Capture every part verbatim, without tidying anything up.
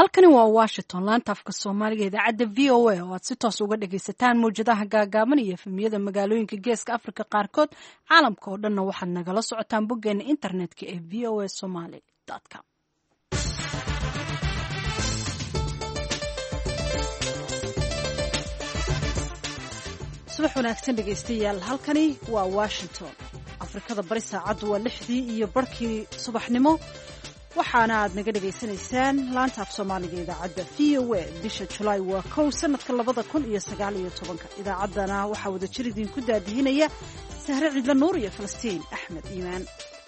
halkani waa Washington, laanta afka Soomaaliga idaacadda V O A oo aad si toos uga dhagaysataan mowjadaha gaagaaban iyo efemyada magaalooyinka Geeska Afrika qaarkood. Caalamka oo dhanna waxaad nagala socotaan boggeena internetka ee v o a somali dot com. subax wanaagsan dhegaystayaal, halkani waa Washington. Afrikada bari saacadu waa lixdii iyo barkii subaxnimo. waxaana aad naga dhageysanaysaan laanta af Soomaaliga idaacadda V O A. bisha July waa kow sanadka labada kun iyo sagaal iyo tobanka. idaacaddana waxaa wada jir idinku daadihinaya Sahre Cidla Nuur iyo Falastiin Axmed Iimaan.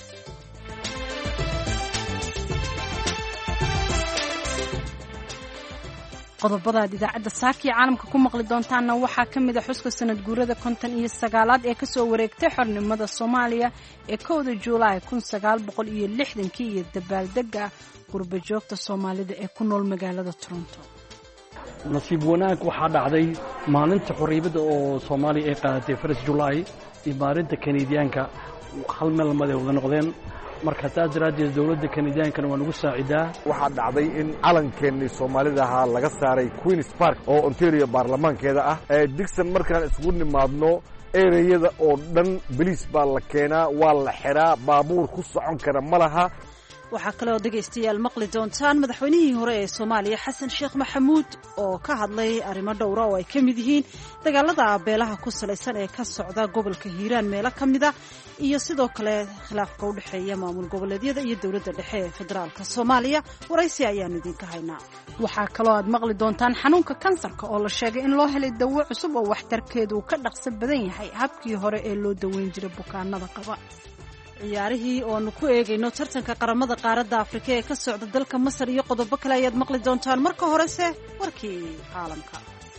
qodobada idaacadda saaki caalamka ku maqli doontaana waxaa ka mid ah xuska sanad guurada konton iyo sagaalaad ee kasoo wareegtay xornimada Soomaaliya ee kowda July kun sagaal boqol iyo lixdankii iyo dabaaldega qurba joogta Soomaalida ee ku nool magaalada Toronto. nasiib wanaag waxaa dhacday maalinta xorriyadda oo Soomaaliya ay qaadatay first July iyo maalinta Kanadiyaanka hal meel maday wada noqdeen. marka taas daraaddeed dawladda Kanadiyaanka waa nagu saacidaa. waxaa dhacday in calankeenii Soomaalida ahaa laga saaray Queen's Park oo Ontario baarlamaankeeda ah. ee Dixon markaan isugu nimaadno ereyada oo dhan biliis baa la keenaa, waa la xiraa, baabuur ku socon kara ma laha. waxaa kale oo dhegaystayaal maqli doontaan madaxweynihii hore ee Soomaaliya Xasan Sheekh Maxamuud oo ka hadlay arrimo dhowr ah oo ay ka mid yihiin dagaalada beelaha ku salaysan ee ka socda gobolka Hiiraan meelo ka mid ah iyo sidoo kale khilaafka u dhaxeeya maamul goboleedyada iyo dawladda dhexe ee federaalka Soomaaliya. waraysi ayaan idinka haynaa. waxaa kaloo aad maqli doontaan xanuunka kansarka oo la sheegay in loo helay dawo cusub oo waxtarkeedu ka dhaqso badan yahay habkii hore ee loo daweyn jiray bukaanada qaba. ciyaarihii oo aanu ku eegayno tartanka qaramada qaaradda Afrika ee ka socda dalka Masar iyo qodobo kale ayaad maqli doontaan. marka horese warkii caalamka.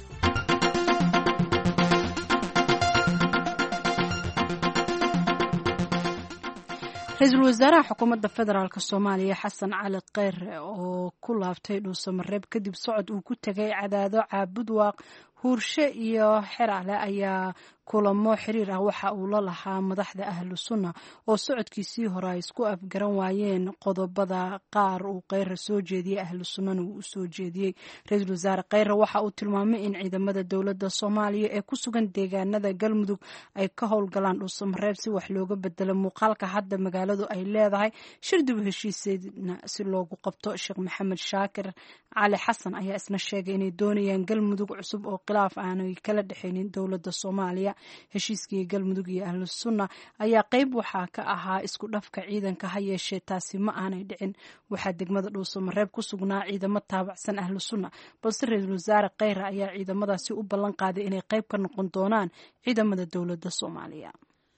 Ra'iisul Wasaaraha Xukuumadda Federaalka Soomaaliya Xasan Cali Kheyre oo ku laabtay Dhuusamareeb kadib socod uu ku tagay Cadaado, Caabud Waaq, Huurshe iyo Xeraale ayaa kulamo xiriir ah waxa uu la lahaa madaxda ahlu sunna oo socodkiisii hore ay isku afgaran waayeen qodobada qaar uu Kheyre soo jeediyey ahlu sunnana uu u soo jeediyey. Ra'iisul Wasaare Kheyre waxa uu tilmaamay in ciidamada dowladda Soomaaliya ee ku sugan deegaanada Galmudug ay ka howlgalaan Dhuusamareeb si wax looga bedelo muuqaalka hadda magaaladu ay leedahay. shir dib u heshiisiina si loogu qabto. Sheekh Maxamed Shaakir Cali Xasan ayaa isna sheegay inay doonayaan Galmudug cusub oo khilaaf aanay kala dhaxaynin dowladda Soomaaliya. heshiiskii Galmudug iyo ahlu sunna ayaa qayb waxaa ka ahaa isku dhafka ciidanka, ha yeeshee taasi ma aanay dhicin. waxaa degmada Dhuusamareeb ku sugnaa ciidamo taabacsan ahlu sunna, balse Ra'iisul Wasaare Kheyre ayaa ciidamadaasi u ballan qaaday inay qayb ka noqon doonaan ciidamada dowladda Soomaaliya.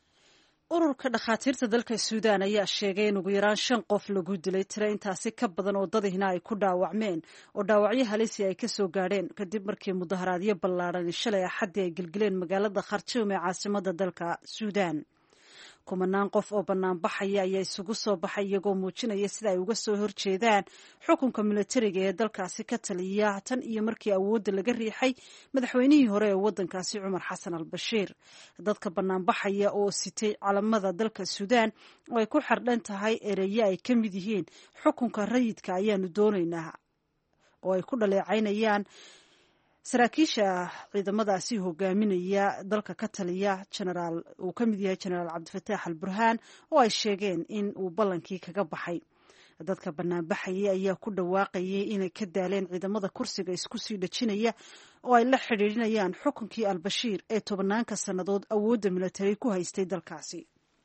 ururka dhakhaatiirta dalka Suudaan ayaa sheegay in ugu yaraan shan qof lagu dilay, tiro intaasi ka badan oo dadihina ay ku dhaawacmeen oo dhaawacyo halisi ay ka soo gaadheen kadib markii mudaharaadyo ballaaran shalay axaddii ay gelgeleen magaalada Khartoum ee caasimadda dalka Suudaan. kumanaan qof oo bannaan baxaya ayaa isugu soo baxay iyagoo muujinaya sida ay uga soo horjeedaan xukunka militariga ee dalkaasi ka taliya tan iyo markii awoodda laga riixay madaxweynihii hore ee waddankaasi Cumar Xasan al-Bashiir. dadka bannaan baxaya oo sitay calamada dalka Suudaan oo ay ku xardhan tahay ereyo ay ka mid yihiin xukunka rayidka ayaanu doonaynaa oo ay ku dhaleecaynayaan saraakiisha ciidamadaasi hogaaminaya dalka ka taliya generaal uu ka mid yahay generaal Cabdifataax al-Burhaan oo ay sheegeen in uu ballankii kaga baxay. dadka banaanbaxayay ayaa ku dhawaaqayay inay ka daaleen ciidamada kursiga isku sii dhajinaya oo ay la xidhiidhinayaan xukunkii al-Bashiir ee tobanaanka sannadood awoodda militari ku haystay dalkaasi.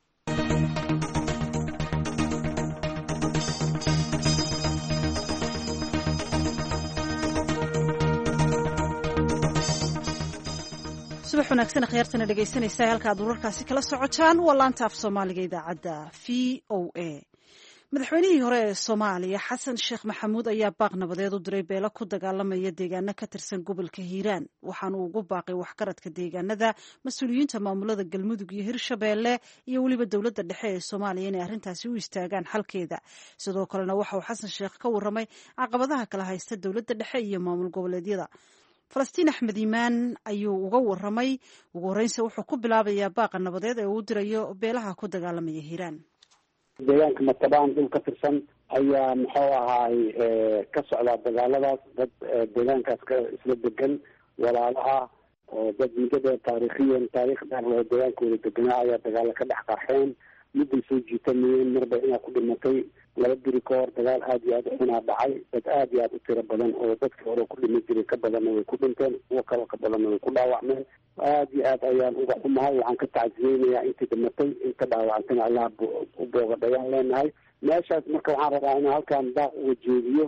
subax wanaagsan khayartana dhegaysanaysaa halka aad wararkaasi kala socotaan waa laanta af Soomaaliga idaacadda V O A. madaxweynihii hore ee Soomaaliya Xasan Sheekh Maxamuud ayaa baaq nabadeed u diray beelo ku dagaalamaya deegaano ka tirsan gobolka Hiiraan, waxaana uu ugu baaqay waxgaradka deegaanada, mas'uuliyiinta maamulada Galmudug iyo Hirshabeelle iyo weliba dowladda dhexe ee Soomaaliya inay arrintaasi u istaagaan xalkeeda. sidoo kalena waxa uu Xasan Sheekh ka warramay caqabadaha kala haysta dowladda dhexe iyo maamul goboleedyada. Falastiin Axmed Iimaan ayuu uga warramay. ugu horreynse wuxuu ku bilaabayaa baaqa nabadeed ee uu dirayo beelaha ku dagaalamaya Hiiraan. deegaanka Matabaan dhul ka tirsan ayaa muxuu ahaay ka socdaa dagaaladaas dad deegaankaas ka isla degan walaalo ah oo dad mudada taariikhiyan taariikh dheer oo deegaankooda deganaa ayaa dagaalo ka dhex qarxeen midday soo jiitamayeen marba inaa ku dhimatay laba biri ka hor dagaal aada iyo aada xunaa dhacay dad aada iyo aada u tiro badan oo dadkii hore ku dhima jiray ka badanna way ku dhinteen kuwo kale ka badanna way ku dhaawacmeen aada iyo aad ayaan uga xumahay waxaan ka tacsiyeynayaa intii dhimatay inta dhaawacantana allaha u boogadhayaan leenahay meeshaas marka waxaan rabaa inaan halkaan daaq uga jeediyo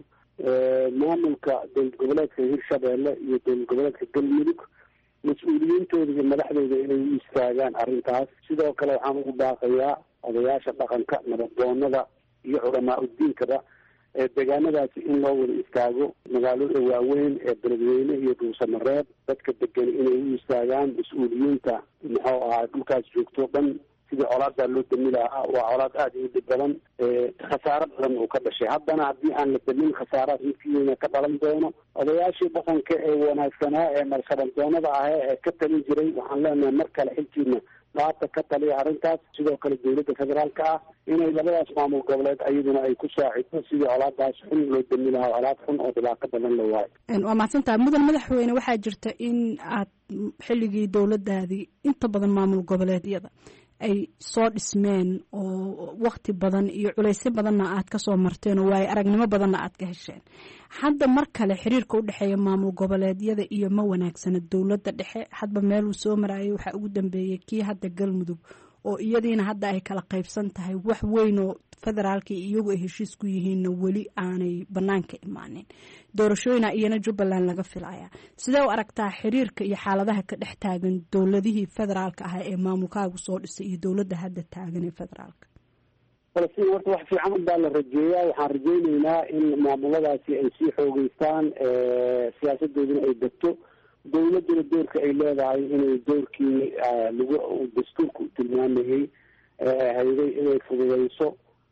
maamulka dowlad goboleedka hirshabeelle iyo dowlad goboleedka galmudug mas-uuliyiintooda iyo madaxdooda inay u istaagaan arrintaas sidoo kale waxaan ugu baaqayaa odayaasha dhaqanka nabaddoonada iyo culamaa udiinkaba ee deegaanadaasi in loo wada istaago magaalada waaweyn ee beledweyne iyo dhuusamareeb dadka degan inay u istaagaan mas-uuliyiinta muxuu ahaa dhulkaas joogto dhan sidii colaadaa loo dami lahaa waa colaad aada iyo dhib badan khasaaro badan uu ka dhashay haddana haddii aan la damin khasaarahaas midkiina ka dhalan doono odayaashii dhaqanka ee wanaagsanaa ee marsabandoonada ahee ee ka talin jiray waxaan leenahay mar kale xilkiina dhaata ka taliya arrintaas sidoo kale dowladda federaalka ah inay labadaas maamul goboleed ayaduna ay ku saacido sidii colaadaas xun loo dami lahaa colaad xun oo dhibaato badan la waayo waa mahadsantaha mudan madaxweyne waxaa jirta in aad xilligii dowladdaadii inta badan maamul goboleedyada ay soo dhismeen oo wakti badan iyo culaysyo badanna aad ka soo marteen oo waayo aragnimo badanna aad ka hesheen hadda mar kale xiriirka u dhexeeya maamul goboleedyada iyo ma wanaagsana dowladda dhexe hadba meeluu soo marayay waxaa ugu dambeeyey kii hadda galmudug oo iyadiina hadda ay kala qaybsan tahay wax weyn oo federaalka iyagu ay heshiis ku yihiinna weli aanay banaanka imaanin doorashooyina iyana jubbaland laga filaya sidee u aragtaa xiriirka iyo xaaladaha ka dhex taagan dowladihii federaalka ah ee maamulkaagu soo dhisay iyo dowladda hadda taagan ee federaalka falastiin horta wax fiican baa la rajeeyaa waxaan rajeyneynaa in maamuladaasi ay sii xoogeystaan siyaasadooduna ay degto dowladduna doorka ay leedahay inay doorkii lagu dastuurku tilmaamayey hayday inay fududeyso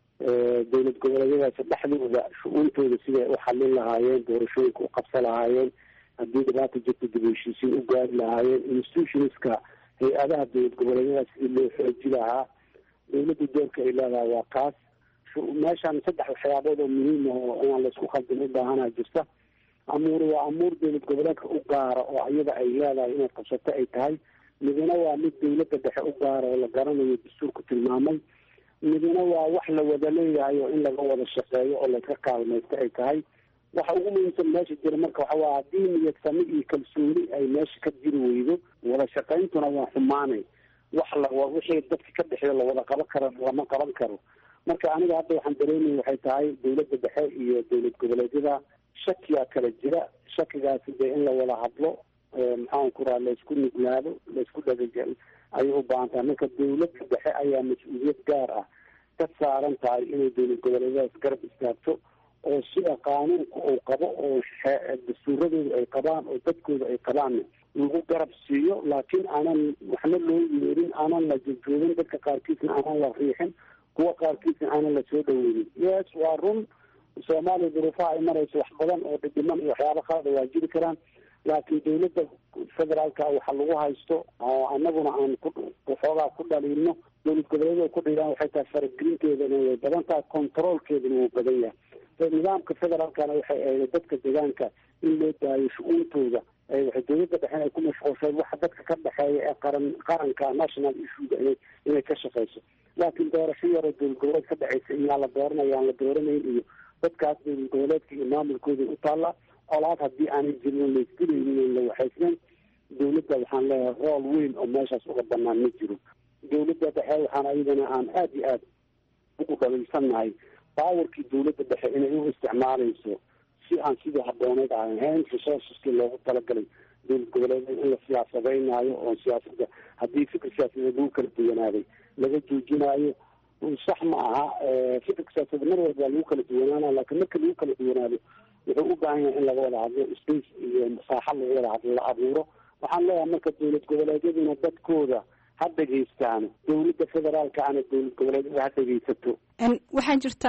dowlad goboleedyadaasi dhexdooda shu-uuntooda siday u xallin lahaayeen doorashooyinka u qabsan lahaayeen haddii dhibaata jirta dib u heshiisiin u gaari lahaayeen institutionska hay-adaha dowlad goboleedyadaas sidii loo xooji lahaa dowladda doorka ay leedahay waa kaas meeshaan saddex waxyaabood oo muhiim ah oo inaan laisku khaldin u baahanaa jirta amuur waa amuur dowlad goboleedka u gaara oo iyada ay leedahay inaad qabsato ay tahay midna waa mid dowladda dhexe u gaara oo la garanayo dastuurku tilmaamay midna waa wax la wada leeyahay oo in laga wada shaqeeyo oo laska kaalmaysto ay tahay waxa ugu muhiimsan meesha jira marka waxa waa haddii niyad sami iyo kalsooni ay meesha ka jiri weydo wada shaqayntuna waa xumaanay wax la wixii dadka ka dhexeeyo lawada qaban karo lama qaban karo marka aniga hadda waxaan dareemaya waxay tahay dowladda dhexe iyo dowlad goboleedyada shakiyaa kala jira shakigaasi dee in la wada hadlo maxaan ku raha laysku nuglaado laysku dhagajal ayay u baahan tahay marka dowladda dhexe ayaa mas-uuliyad gaar ah ka saaran tahay inay dowlad goboleedyadaas garab istaagto oo sida qaanuunka uu qabo oo dastuuradooda ay qabaan oo dadkooda ay qabaan lagu garab siiyo laakiin aanan waxna loo yeerin aanan la jojoogin dadka qaarkiisna aanan la riixin kuwa qaarkiisna aanan la soo dhaweynin yes waa run soomaaliya duruufaha ay marayso wax badan oo dhidhiman iyo waxyaaba qaada waa jiri karaan laakiin dowladda federaalka waxa lagu haysto oo anaguna aan kuxoogaa ku dhaliilno dowlad goboleedyada ku dhigaan waxay tahay faragelinteedana way badan tahay controolkeedana wuu badan yahay nidaamka federaalkana waxay ahayd dadka deegaanka in loo daayo shu-uuntooda waxay dowladda dhexen ay ku mashquulshay waxa dadka ka dhexeeya ee qaran qaranka national issuega inay inay ka shaqeyso laakiin doorasho yaroo dowlad goboleed ka dhexeysa iyaa la dooranaya aan la dooranayn iyo dadkaas dowlad goboleedka iyo maamulkooda u taalla colaad haddii aanay jirin laisdilaynin la waxaysnayn dowladda waxaan leeyahay rool weyn oo meeshaas uga banaan ma jiro dowladda dhexe waxaan ayadana aan aada iyo aada ugu dhaliilsannahay baawarkii dowladda dhexe inay u isticmaalayso si aan sidii habooneed ahayn resourceski loogu talagalay dowlad goboleed in la siyaasadeynaayo oo siyaasada haddii fikir siyaasadeed lagu kala duwanaaday laga joojinaayo sax ma aha fikirka siyaasadeed mar walba waa lagu kala duwanaana laakiin marka lagu kala duwanaado wuxuu u baahan yahay in laga wada hadlo space iyo masaaxo lagu wada hadlo la abuuro waxaan leeyahay marka dowlad goboleedyaduna dadkooda ha dhegeystaano dowladda federaalka ana dowlad goboleedyada ha dhegeysato waxaa jirta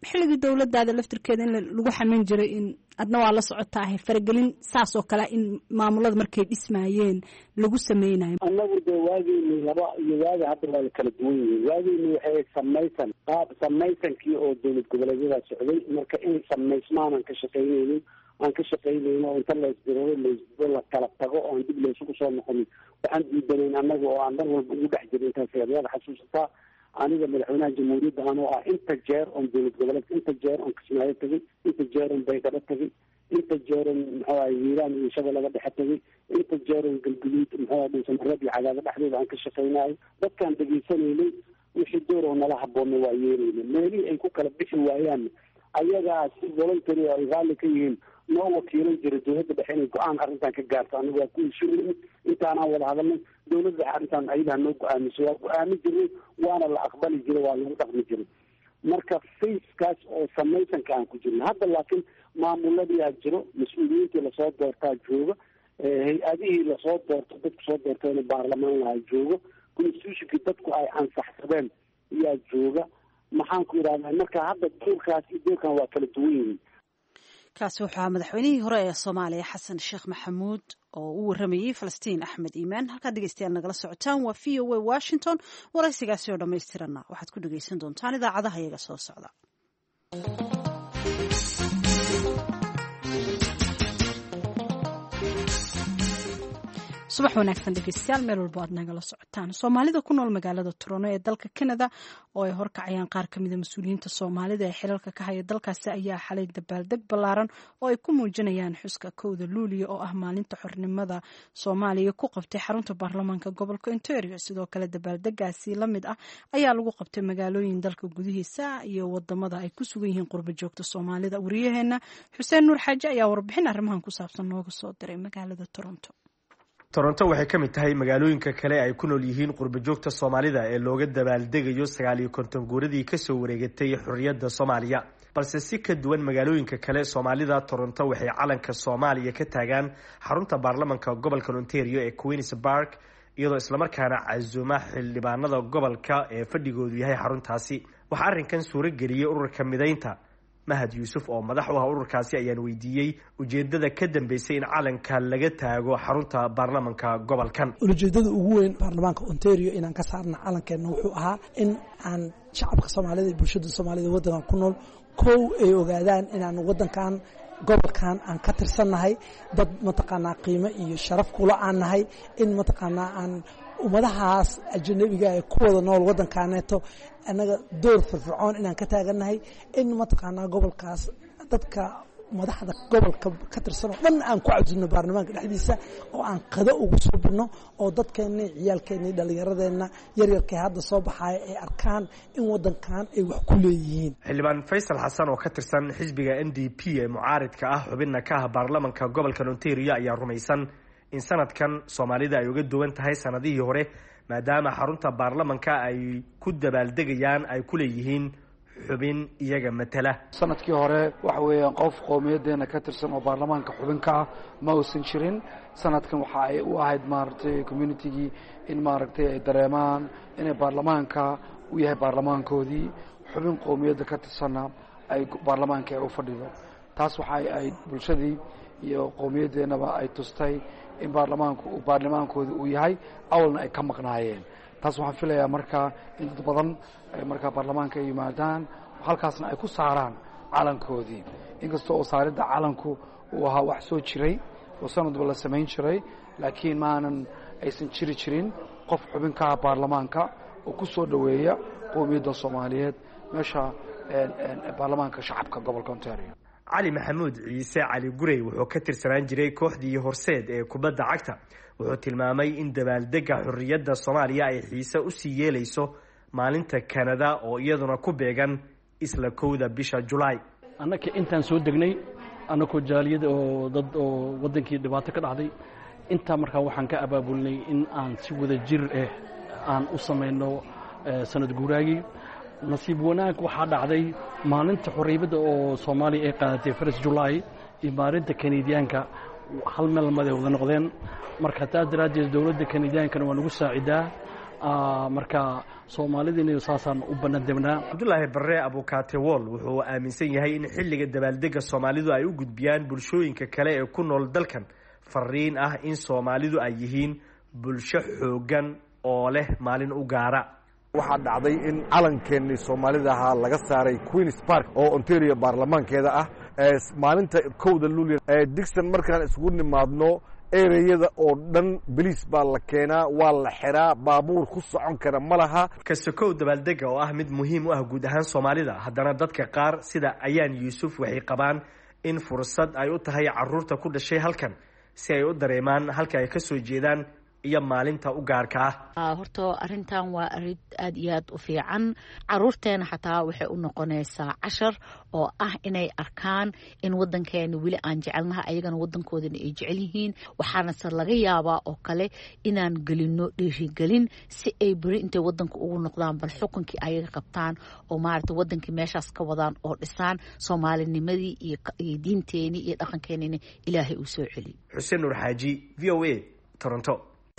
xilligii dowladdaada laftirkeeda in lagu xamin jiray in adna waa la socotaahay faragelin saas oo kale in maamulada markay dhismaayeen lagu sameynayo. annagu dee waageyni laba iyo waagi hadda waa la kala duwan yihiin. waageyni waxay samaysan qaab samaysankii oo dowlad goboleedyada socday, marka in samaysmaan aan ka shaqaynaynin aan ka shaqaynayno oo inta laysdirado laysdiro la kala tago oo aan dib laysugu soo noqonin waxaan diidanayn annaga oo aan dhan walba ugu dhex jirin. intaas ayaad xasuusataa aniga madaxweynaha jamhuuriyadda anoo ah inta jeer oon dowlad goboleedka inta jeer oon kismaayo tagay, inta jeer oon baydhabo tagay, inta jeer oon muxuaha hiiraan iyo shabeellaga dhexe tagay, inta jeer oon galguduud muxuaha dhuusamareeb iyo cadaado dhexdooda aan ka shaqaynayo. dadkaan dhegaysanaynay wixii door oo nala haboonna waa yeelayna. meelihii ay ku kala bixi waayaan ayagaa si voluntary ay raalli ka yihiin noo wakiilan jira dowladda dhexe inay go-aan arrintan ka gaarto. aniga waa ku heshiinay intaanaan wada hadalnay dowladda dhexe arrintan ayadaa noo go-aamiso waa go-aami jirnay waana la aqbali jiray waa lagu dhaqmi jiray. marka facekaas oo samaysanka aan ku jirna hadda laakiin maamuladiyaa jiro, mas-uuliyiintii lasoo doortaa jooga, hay-adihii lasoo doorto dadku soo doortayna baarlamaan lahaa joogo, constitutionkii dadku ay ansaxsadeen ayaa jooga. maxaan ku idhahdaa marka hadda doorkaas iyo doorkan waa kala duwan yihiin. kaasi wuxuu ahaa madaxweynihii hore ee soomaaliya xasan sheekh maxamuud oo u waramayey falastiin axmed iimaan. halkaad dhegeystayaal nagala socotaan waa v o a washington. waraysigaasi oo dhammaystiranna waxaad ku dhegeysan doontaan idaacadaha iyaga soo socda. subax wanaagsan dhegeystayaal meel walbo aad nagala socotaan. soomaalida ku nool magaalada Toronto ee dalka Canada oo ay horkacayaan qaar ka mid ah mas'uuliyiinta Soomaalida ee xilalka ka haya dalkaasi ayaa xalay dabaaldeg ballaaran oo ay ku muujinayaan xuska kowda Luulyo oo ah maalinta xornimada Soomaaliya ku qabtay xarunta baarlamaanka gobolka Ontario. sidoo kale dabaaldegaasi la mid ah ayaa lagu qabtay magaalooyin dalka gudihiisa iyo wadamada ay ku sugan yihiin qurbo joogta Soomaalida. wariyaheena Xuseen Nuur Xaaji ayaa warbixin arrimahan ku saabsan nooga soo diray magaalada Toronto. Toronto waxay ka mid tahay magaalooyinka kale ay ku nool yihiin qurbo joogta Soomaalida ee looga dabaaldegayo sagaal iyo konton guuradii ka soo wareegatay xorriyadda Soomaaliya. balse si ka duwan magaalooyinka kale, Soomaalida Toronto waxay calanka Soomaaliya ka taagaan xarunta baarlamaanka gobolka Ontario ee Queen's Park, iyadoo isla markaana casuuma xildhibaanada gobolka ee fadhigoodu yahay xaruntaasi. waxa arrinkan suuro geliyay ururka mideynta Mahad Yuusuf oo madax u ah ururkaasi ayaan weydiiyey ujeedada ka dambeysay in calanka laga taago xarunta baarlamaanka gobolkan. ujeedada ugu weyn baarlamaanka Ontario inaan ka saarno calankeena wuxuu ahaa in aan shacabka Soomaalida iyo bulshada Soomaalida waddanka ku nool kow ay ogaadaan inaan waddankan gobolkan aan ka tirsannahay, dad mataqaanaa qiimo iyo sharaf kula aan nahay, in mataqaanaa aan ummadahaas ajnabiga ee ku wada nool waddankaaneeto annaga door firfircoon inaan ka taagannahay, in mataqaanaa gobolkaas dadka madaxda gobolka ka tirsan oo dhan aan ku casuumno baarlamaanka dhexdiisa oo aan qado ugu soo bino oo dadkeena ciyaalkeena dhalinyaradeenna yaryarkay hadda soo baxaya ay arkaan in waddankan ay wax ku leeyihiin. xildhibaan Faysal Xasan oo ka tirsan xisbiga N D P ee mucaaridka ah xubinna ka ah baarlamaanka gobolka Ontario ayaa rumaysan in sanadkan Soomaalida ay uga duwan tahay sanadihii hore maadaama xarunta baarlamaanka ay ku dabaaldegayaan ay ku leeyihiin xubin iyaga matala. sanadkii hore waxa weeyaan qof qowmiyadeena ka tirsan oo baarlamaanka xubin ka ah ma uusan jirin. sanadkan waxa ay u ahayd maaragtay communitygii in maaragtay ay dareemaan inay baarlamaanka u yahay baarlamaankoodii, xubin qowmiyadda ka tirsanna ay baarlamaanka ay u fadhido. taas waxa ay bulshadii iyo qowmiyadeennaba ay tustay in baarlamaanku baarlamaankooda uu yahay awalna ay ka maqnaayeen. taas waxaan filayaa markaa in dad badan markaa baarlamaanka ay yimaadaan halkaasna ay ku saaraan calankoodii, inkastoo oo saaridda calanku uu ahaa wax soo jiray oo sanadba la samayn jiray, laakiin maanan aysan jiri jirin qof xubin ka ah baarlamaanka oo ku soo dhoweeya qowmiyadda Soomaaliyeed meesha baarlamaanka shacabka gobolka Ontario. cali maxamuud ciise cali gurey wuxuu ka tirsanaan jiray kooxdii horseed ee kubadda cagta. wuxuu tilmaamay in dabaaldega xorriyadda Soomaaliya ay xiise u sii yeelayso maalinta Canada oo iyaduna ku beegan isla kowda bisha July. annaka intaan soo degnay annakoo jaaliyada oo dad oo waddankii dhibaato ka dhacday intaa markaa waxaan ka abaabulnay in aan si wada jir ah aan u samayno sanad guuraagii. nasiib wanaag waxaa dhacday maalinta xorriyadda oo Soomaaliya ay qaadatay first July iyo maalinta Canadianka hal meel mad ay wada noqdeen. marka taas daraaddeed dowladda Canadianka waa nagu saacidaa marka soomaalidina saasaan u banadibnaa. cabdulaahi barre abukaate wool wuxuu aaminsan yahay in xilliga dabaaldega soomaalidu ay u gudbiyaan bulshooyinka kale ee ku nool dalkan fariin ah in soomaalidu ay yihiin bulsho xoogan oo leh maalin u gaara. waxaa dhacday in calankeenii soomaalida ahaa laga saaray queens park oo ontario baarlamaankeeda ah maalinta kowda luulya digson markaan isugu nimaadno ereyada oo dhan beliis baa la keenaa, waa la xiraa, baabuur ku socon kara ma laha. kasakow dabaaldega oo ah mid muhiim u ah guud ahaan soomaalida, haddana dadka qaar sida ayaan yuusuf waxay qabaan in fursad ay u tahay caruurta ku dhashay halkan si ay u dareemaan halka ay ka soo jeedaan iyo maalinta u gaarka ah. horta arrintan waa arin aad iyo aad u fiican. caruurteena xataa waxay u noqonaysaa cashar oo ah inay arkaan in wadankeena weli aan jecelnahay, ayagana wadankoodana ay jecel yihiin. waxaana se laga yaabaa oo kale inaan gelino dhiirigelin si ay beri intay wadanka ugu noqdaan bal xukunkii ayaga qabtaan oo maaragtay wadankii meeshaas ka wadaan oo dhisaan soomaalinimadii iyo diinteenii iyo dhaqankeenina ilaahay uu soo celiyo. xuseen nuur xaaji, v o a, Toronto.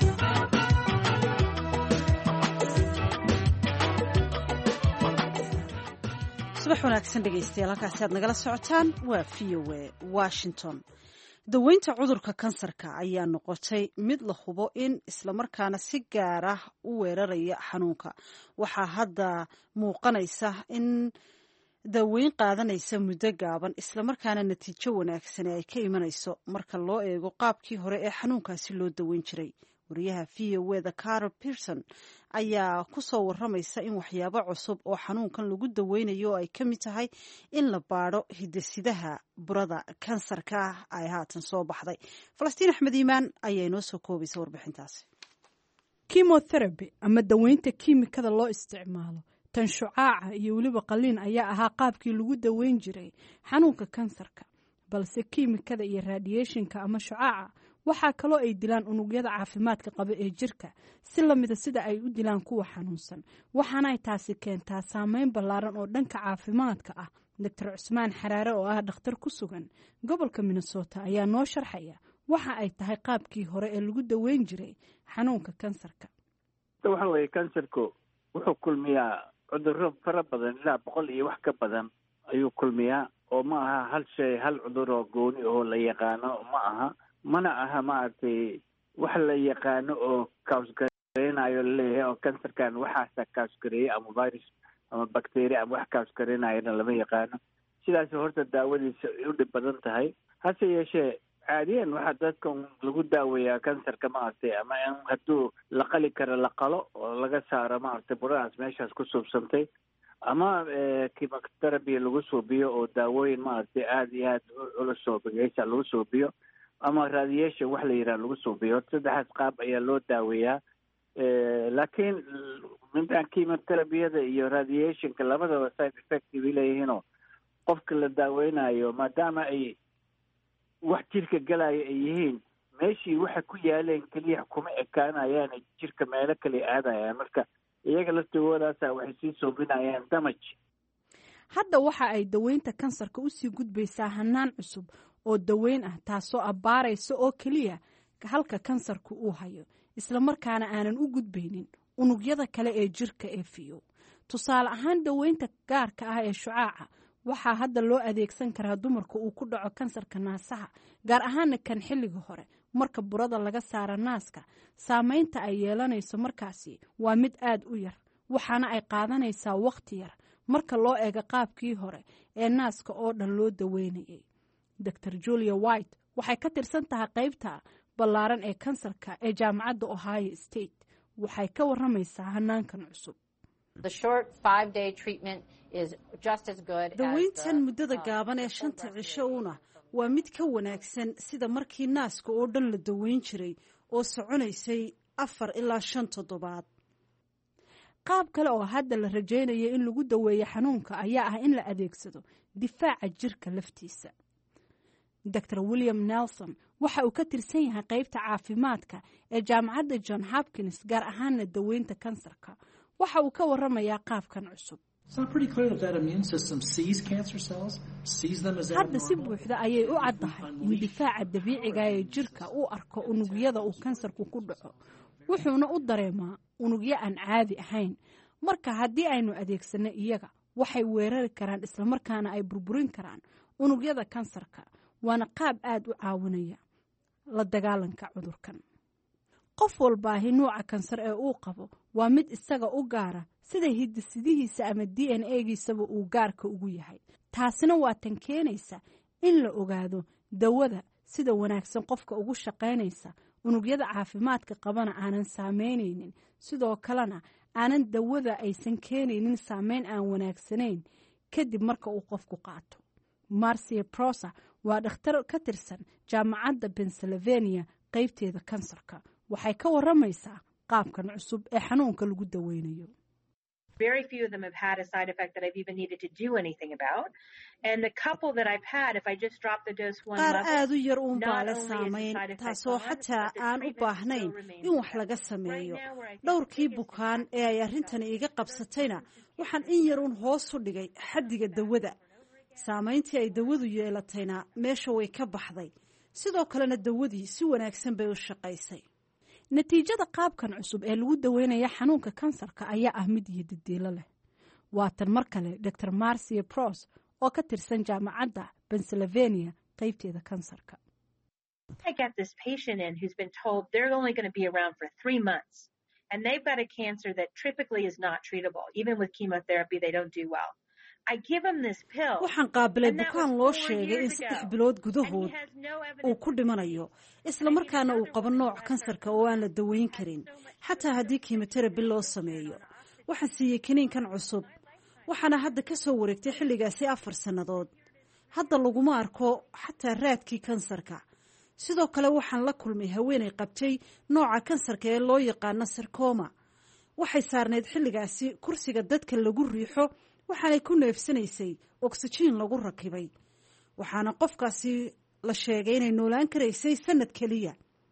subax wanaagsan dhegaystayaal, halkaasi aad nagala socotaan waa v o a Washington. daweynta cudurka kansarka ayaa noqotay mid la hubo in islamarkaana si gaar ah u weeraraya xanuunka. waxaa hadda muuqanaysa in daweyn qaadanaysa muddo gaaban islamarkaana natiijo wanaagsan ay ka imanayso marka loo eego qaabkii hore ee xanuunkaasi loo daweyn jiray. wariyaha v o eda Carol Pearson ayaa ku soo waramaysa in waxyaabo cusub oo xanuunkan lagu daweynayo oo ay ka mid tahay in la baadho hidasidaha burada kansarka ay haatan soo baxday. Falastiin Axmed Iimaan ayaa inoo soo koobaysa warbixintaasi. chemotherapy ama daweynta kiimikada loo isticmaalo tan shucaaca iyo weliba qaliin ayaa ahaa qaabkii lagu daweyn jiray xanuunka kansarka, balse kiimikada iyo radiationka ama shucaaca waxaa kaloo ay dilaan unugyada caafimaadka qaba ee jirka si lamida sida ay u dilaan kuwa xanuunsan, waxaana ay taasi keentaa saameyn ballaaran oo dhanka caafimaadka ah. doctor cusmaan xaraare oo ah dhakhtar ku sugan gobolka Minnesota ayaa noo sharxaya waxa ay tahay qaabkii hore ee lagu daweyn jiray xanuunka kansarka. waxa weeye kansarku wuxuu kulmiyaa cudurro fara badan, ilaa boqol iyo wax ka badan ayuu kulmiyaa, oo ma aha hal shay hal cudur oo gooni oo la yaqaano ma aha, mana aha maaragtay wax la yaqaano oo kausgareynayo laleeyahay oo kansarkan waxaasa kausgareeyey ama virus ama bacteria ama wax kausgareynayana lama yaqaano. sidaas horta daawadiisa u dhib badan tahay. hase yeeshee caadiyan waxaa dadkan lagu daaweeyaa kansarka maaragtay ama in hadduu la qali karo la qalo oo laga saaro maaragtay buradaas meeshaas ku suubsantay, ama chemotherapy lagu suubiyo oo daawooyin maaragtay aada iyo aad culus oo bageysa lagu suubiyo, ama radiation wax la yidhaha lagu suubiyo. saddexaas qaab ayaa loo daaweeyaa. laakiin midaan chemotherapyada iyo radiationka labadaba side effect bay leeyihiinoo qofka la daaweynayo maadaama ay wax jirka galaya ay yihiin, meeshii waxa ku yaaleen keliya kuma ekaanayaan, jirka meelo kale aadayaan, marka iyaga laftigoodaasa waxay sii suubinayaan damage. hadda waxa ay daweynta kansarka usii gudbaysaa hanaan cusub oo daweyn ah, taasoo abbaaraysa oo keliya halka kansarku uu hayo, islamarkaana aanan u gudbaynin unugyada kale ee jirka ee fiyo. tusaale ahaan daweynta gaarka ah ee shucaaca waxaa hadda loo adeegsan karaa dumarka uu ku dhaco kansarka naasaha, gaar ahaana kan xilliga hore marka burada laga saara naaska. saameynta ay yeelanayso markaasi waa mid aada u yar, waxaana ay qaadanaysaa waqti yar marka loo eego qaabkii hore ee naaska oo dhan loo daweynayay. doctor Julia White waxay ka tirsan tahay qaybta ballaaran ee kansarka ee jaamacadda Ohio State. waxay ka waramaysaa hanaankan cusub. daweyntan muddada gaaban ee shanta cisho una waa mid ka wanaagsan sida markii naaska oo dhan la daweyn jiray oo soconaysay afar ilaa shan toddobaad. qaab kale oo hadda la rajaynayo in lagu daweeyo xanuunka ayaa ah in la adeegsado difaaca jirka laftiisa. doctor William Nelson waxa uu ka tirsan yahay qaybta caafimaadka ee jaamacadda John Hopkins, gaar ahaana daweynta kansarka. waxa uu ka waramayaa qaabkan cusub. hadda si buuxda ayay u caddahay in difaaca dabiiciga ee jirka uu arko unugyada uu kansarku ku dhaco, wuxuuna u dareemaa unugyo aan caadi ahayn. marka haddii aynu adeegsanno iyaga waxay weerari karaan islamarkaana ay burburin karaan unugyada kansarka, waana qaab aad u caawinaya la dagaalanka cudurkan. qof walbaahi nuuca kansar ee uu qabo waa mid isaga u gaara sida hidisidihiisa ama d n a-giisaba uu gaarka ugu yahay. taasina waa tan keenaysa in la ogaado dawada sida wanaagsan qofka ugu shaqaynaysa, unugyada caafimaadka qabana aanan saameynaynin, sidoo kalena aanan dawada aysan keenaynin saameyn aan wanaagsanayn kadib marka uu qofku qaato. Marcia Prosa waa dhakhtar ka tirsan jaamacadda Pennsylvania qaybteeda kansarka. waxay ka waramaysaa qaabkan cusub ee xanuunka lagu daweynayo. Very few of them have had a side effect that I've even needed to do anything about. And the couple that I've had, if I just drop the dose one level, qaar aad u yar uun baa la saameyn, taasoo xataa aan u baahnayn in wax laga sameeyo. dhowrkii bukaan ee ay arrintani iga qabsatayna waxaan in yar uun hoos u dhigay xaddiga dawada. saamayntii ay dawadu yeelatayna meesha way ka baxday. sidoo kalena dawadii si wanaagsan bay u shaqaysay. natiijada qaabkan cusub ee lagu daweynaya xanuunka kansarka ayaa ah mid iyo didiilo leh. waatan mar kale Doctor Marcia Pros oo ka tirsan jaamacadda Pennsylvania qaybteeda kansarka. I got this patient in who's been told they're only going to be around for three months and they've got a cancer that typically is not treatable. Even with chemotherapy they don't do well. I give him this pill. waxaan qaabilay bukaan loo sheegay in saddex bilood gudahood uu ku dhimanayo, isla markaana uu qabo nooc kansarka oo aan la daweyn karin xataa haddii chemotherapy loo sameeyo. waxaan siiyey kiniinkan cusub, waxaana hadda ka soo wareegtay xilligaasi afar sannadood. hadda laguma arko xataa raadkii kansarka. sidoo kale waxaan la kulmay haweenay qabtay nooca kansarka ee loo yaqaano sarcoma. waxay saarneyd xilligaasi kursiga dadka lagu riixo, waxaanay ku neefsanaysay oksijiin lagu rakibay. waxaana qofkaasi la sheegay inay noolaan karaysay sanad keliya.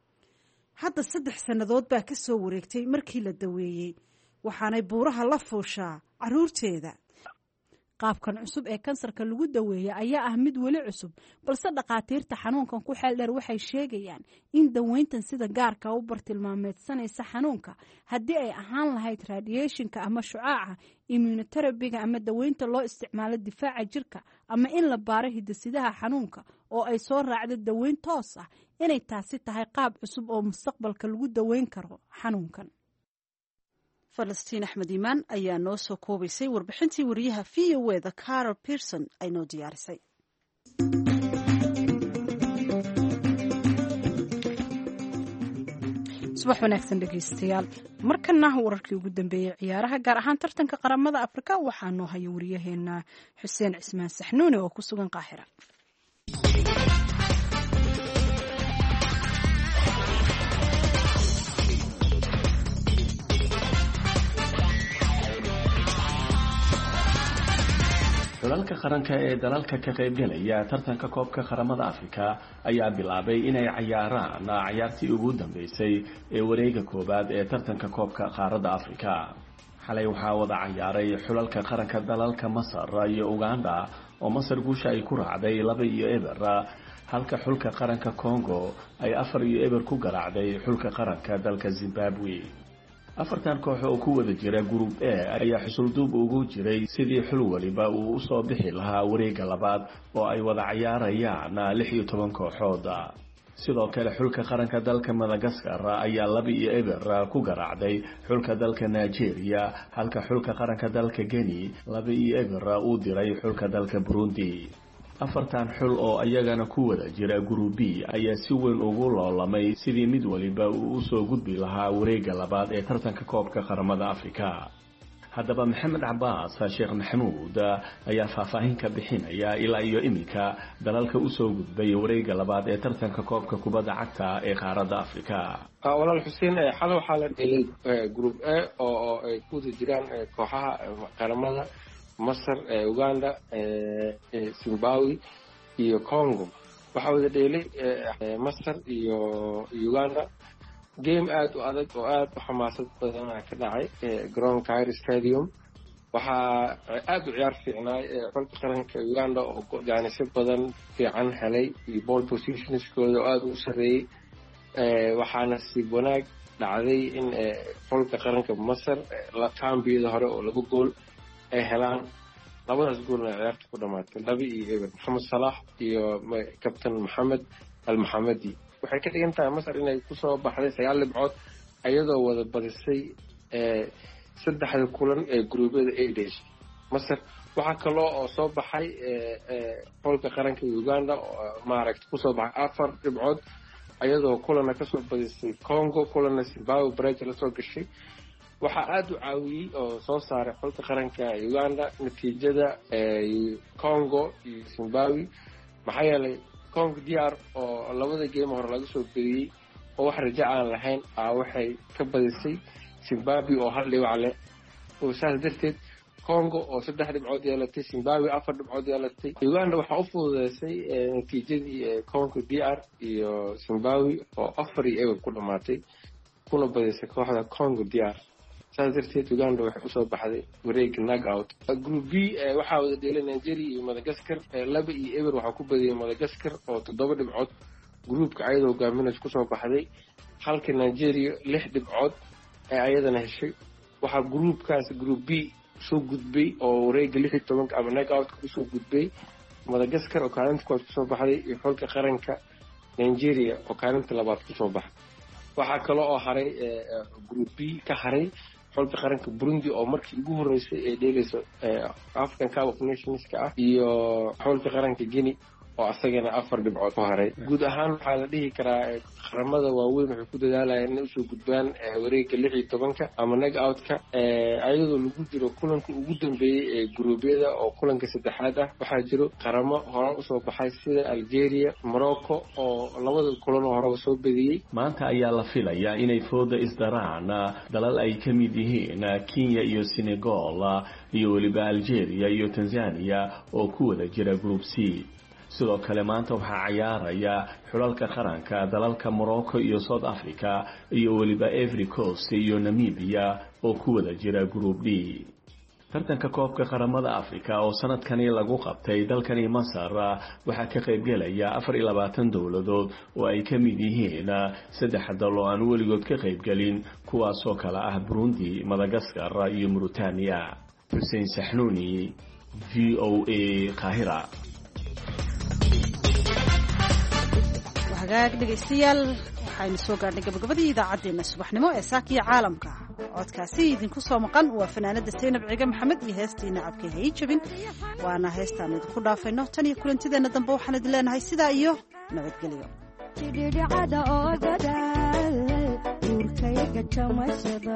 hadda saddex sannadood baa ka soo wareegtay markii la daweeyey, waxaanay buuraha la fuushaa carruurteeda. qaabkan cusub ee kansarka lagu daweeya ayaa ah mid weli cusub, balse dhakhaatiirta xanuunkan ku xeel dheer waxay sheegayaan in daweyntan sida gaarka u bartilmaameedsanaysa xanuunka, haddii ay ahaan lahayd radiationka ama shucaaca, immunoterabiga ama daweynta loo isticmaalo difaaca jirka, ama in la baaro hidasidaha xanuunka oo ay soo raacdo daweyn toos ah, inay taasi tahay qaab cusub oo mustaqbalka lagu daweyn karo xanuunkan. falastiin axmed iimaan ayaa noo soo koobaysay warbixintii wariyaha v o eda Carol Pearson ay noo diyaarisay. subax wanaagsan dhegaystayaal. markana wararkii ugu dambeeyey ciyaaraha, gaar ahaan tartanka qaramada Afrika, waxaa noo haya wariyaheena Xuseen Cismaan Saxnuuni oo ku sugan Qaahira. xulalka qaranka ee dalalka ka qaybgalaya tartanka koobka qaramada Afrika ayaa bilaabay inay ciyaaraan ciyaartii ugu dambeysay ee wareega koobaad ee tartanka koobka qaaradda Afrika. xalay waxaa wada ciyaaray xulalka qaranka dalalka Masar iyo Uganda oo Masar guusha ay ku raacday laba iyo eber, halka xulka qaranka Congo ay afar iyo eber ku garaacday xulka qaranka dalka Zimbabwe. afartan koox oo ku wada jira group A ayaa xusulduub ugu jiray sidii xul waliba uu u soo bixi lahaa wareega labaad oo ay wada ciyaarayaan lix iyo toban kooxood. sidoo kale xulka qaranka dalka Madagascar ayaa laba iyo eber ku garaacday xulka dalka Nigeria, halka xulka qaranka dalka Guinea laba iyo eber uu diray xulka dalka Burundi. afartan xul oo ayagana ku wada jira group B ayaa si weyn ugu loolamay sidii mid waliba uu soo gudbi lahaa wareega labaad ee tartanka koobka qaramada Afrika. haddaba Maxamed Cabbaas Sheekh Maxamuud ayaa faahfaahin ka bixinaya ilaa iyo iminka dalalka u soo gudbay wareega labaad ee tartanka koobka kubadda cagta ee qaaradda Afrika. walaal Xuseen, xalay waxaa la dhelay group A oo ay ku wada jiraan kooxaha qaramada Masar, Uganda, Zimbabwe iyo Congo. waxaa wada dheelay Masar iyo Uganda. game aad u adag oo aad u xamaasad badan ka dhacay garoon Cairo Stadium. waxaa aad u ciyaar fiicnay xulka qaranka Uganda oo jaanisyo badan fiican helay iyo ball positionskooda oo aad u sareeyay. waxaana si wanaag dhacday in xulka qaranka masar kambiyada hore oo laba gool ay helaan labadaas goolna ciyaarta ku dhamaatay laba iyo eber maxamed salax iyo kabtan maxamed almaxamedi waxay ka dhigan tahay masar inay kusoo baxday sagaal dhibcood iyadoo wada badisay saddexda kulan ee gruubyada ay dheshay masar waxaa kaloo oo soo baxay xulka qaranka uganda maaragta kusoo baxay afar dhibcood iyadoo kulana kasoo badisay congo kulana zimbabwe brazil lasoo gashay waxaa aada u caawiyey oo soo saaray xulka qaranka uganda natiijada congo iyo zimbabwe maxaa yeelay congo d r oo labada geema hore laga soo bediyey oo wax raja aan lahayn a waxay ka badisay zimbabwe oo hal dhibac leh oo saas darteed congo oo saddex dhibcood yeelatay zimbabwe afar dhibcood yeelatay uganda waxaa u fududeysay natiijadii congo d r iyo zimbabwe oo afar iyo eber ku dhamaatay kuna badisay kooxda congo d r saas darteed uganda waxay usoo baxday wareega nag out group b waxaa wada dheelay nigeria iyo madagascar laba iyo eber waxaa ku badiyay madagascar oo toddoba dhibcood groupka ayadoo hogaaminaysa kusoo baxday halka nigeria lix dhibcood ee ayadana heshay waxaa groupkaas group b soo gudbay oo wareega lix iyo tobanka ama nag outka usoo gudbay madagascar oo kaalinta koowaad kusoo baxday iyo xulka qaranka nigeria oo kaalinta labaad kusoo baxday waxaa kale oo haray group b ka haray xulka qaranka burundi oo markii ugu horeysay ee dheelayso african cup of nationska ah iyo xulka qaranka guinea oo asagana afar dhibcood ku haray guud ahaan waxaa la dhihi karaa qaramada waaweyn waxay ku dadaalayaan inay usoo gudbaan wareega lix iyo tobanka ama nag outka ayadoo lagu jiro kulanka ugu dambeeyey ee guruubyada oo kulanka saddexaad ah waxaa jiro qaramo hore usoo baxay sida algeria morocco oo labada kulan oo horeba soo bediyey maanta ayaa la filayaa inay fooda isdaraan dalal ay ka mid yihiin kenya iyo senegal iyo weliba algeria iyo tanzania oo ku wada jira group c sidoo kale maanta waxaa cayaaraya xulalka qaranka dalalka Morocco iyo South Africa iyo weliba Ivory Coast iyo Namibia oo ku wada jira group D. tartanka koobka qaramada Afrika oo sanadkani lagu qabtay dalkani Masar waxaa ka qayb galaya afar iyo labaatan dawladood oo ay ka mid yihiin saddex dal oo aan weligood ka qayb galin kuwaas oo kala ah Burundi, Madagascar iyo Mauritania. Hussein Sahnuni, V O A Qahira. hagaag dhegeystayaal waxaynu soo gaarnay gabagabadii idaacadeena subaxnimo ee saakiya caalamka codkaasi idinku soo maqan waa fanaanada Seynab Ciga Maxamed iyo heestiina cabkay hay jabin waana heestaan idinku dhaafayno tan iyo kulantideena dambe waxaan idin leenahay sidaa iyo nabadgelyo tidhicada oo dadaal urkayga jamashada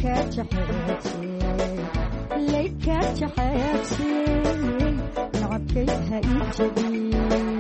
ليك تحبسي weligeed ha ii jabin